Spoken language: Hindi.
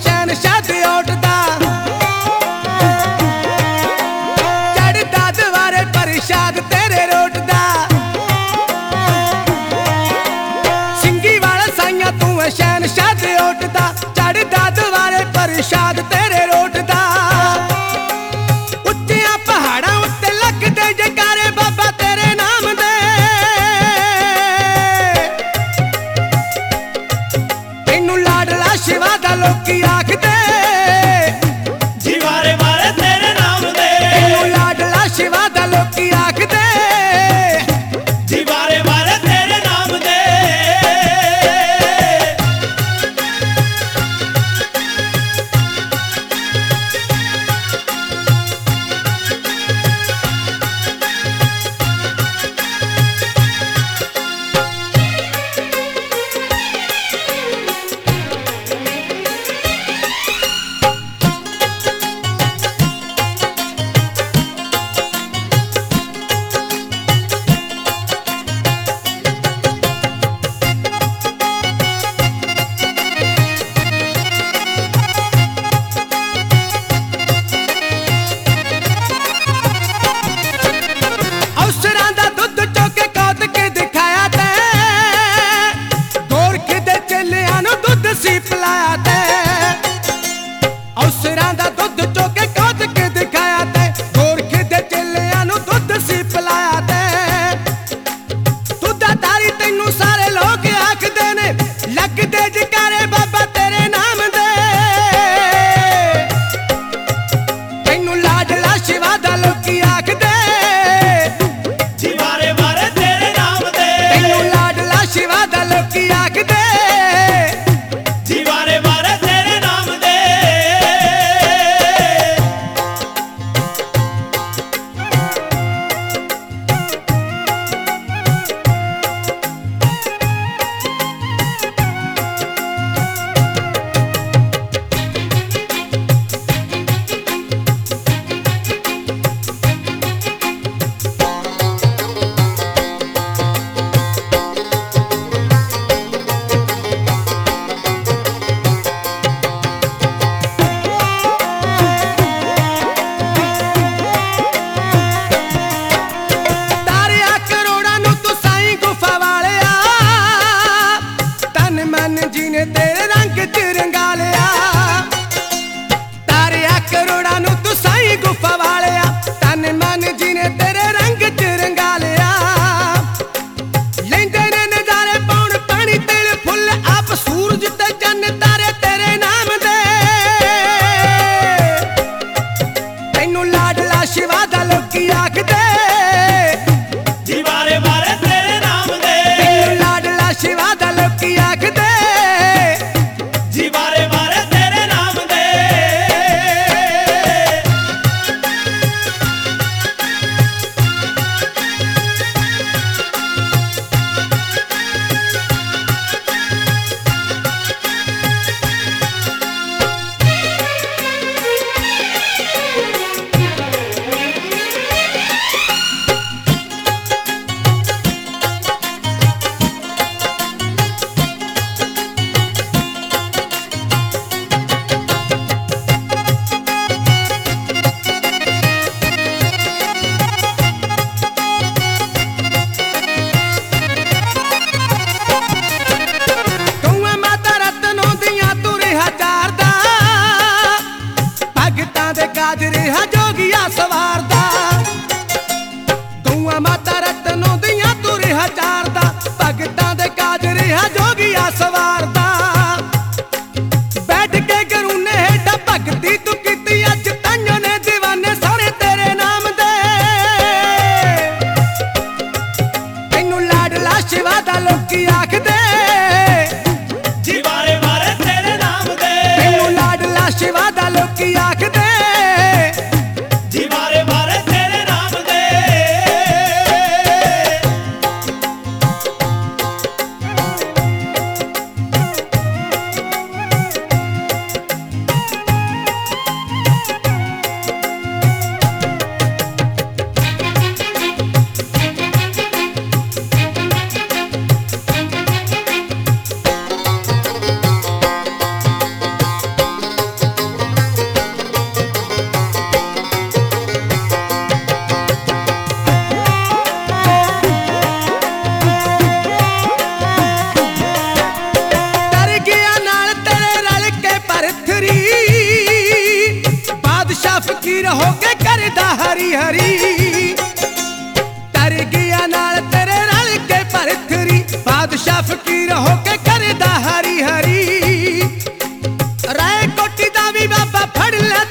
शहनशाह दी औटदा चढ़दा दवारे परिशाद तेरे रोटदा सिंगी वाला साइया तू है शहनशाह दी औटदा चढ़दा दवारे परिशाद तेरे रोटदा उच्चियां पहाड़ां उत्ते लगदे जयकारे बाबा तेरे नाम दे तैनू लाडला शिवा दा लोकी आखदे जी वारे वारे तेरे नाम दे तैनू लाडला शिवा दा लोकी आखदे जी वारे वारे तेरे नाम दे फकीर हो के करदा हरी हरी डर गया नाल तेरे रल के परथरी बादशाह फकीर हो के करदा हरी हरी राय कोटी दा भी बाबा फड़ लै